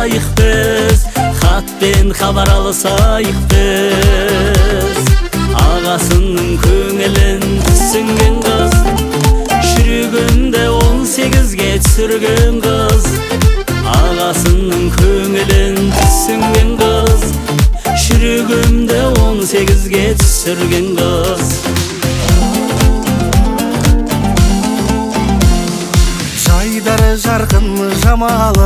алсайық біз, хатпен хабар алсайық біз. Ағасының көңілін түсінген қыз, жүрегімді 18-ге түсірген қыз. Ағасының көңілін түсінген қыз, жүрегімді 18-ге түсірген қыз. Жайдары жарқын жамалы,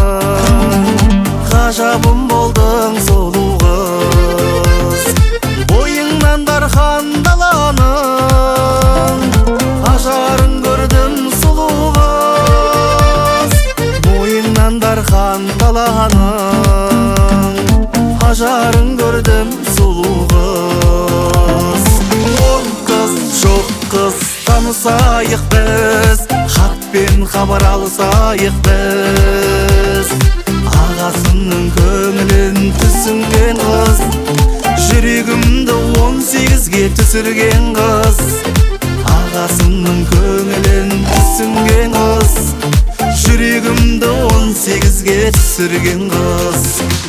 ғажабым болдың сұлу қыз. Бойыңнан дархан даланың, ажарын көрдім сұлу қыз. Бойыңнан дархан даланың, ажарын көрдім сұлу қыз. Ол қыз жоқ қыз, танысайық біз, хатпен хабар алсайық біз. Ағасының көңілін түсінген қыз, жүрегімді 18-ге түсірген қыз. Ағасының көңілін түсінген қыз, жүрегімді 18-ге түсірген қыз.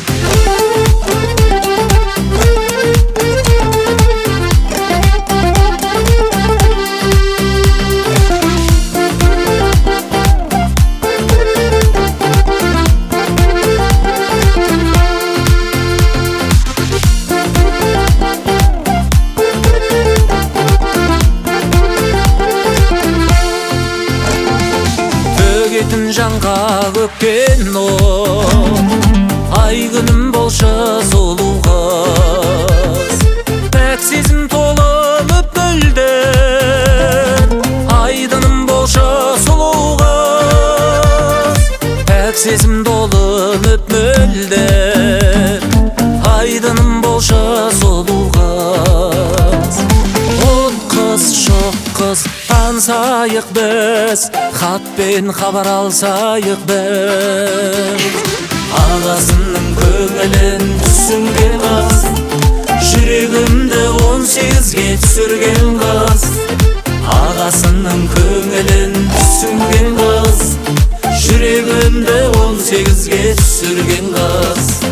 Төгетін жанға көккен от, ай күнім болшы сұлу қыз. Пәк сезім толы мөп-мөлдір, айдыным болшы сұлу қыз. Пәк сезім толы мөп-мөлдір, айдыным болшы сұлу қыз. От қыз, жоқ қыз, танысайық біз, хатпен хабар алсайық біз. Ағасының көңілін түсінген қыз, жүрегімді 18-ге түсірген қыз. Ағасының көңілін түсінген қыз, жүрегімді 18-ге түсірген қыз.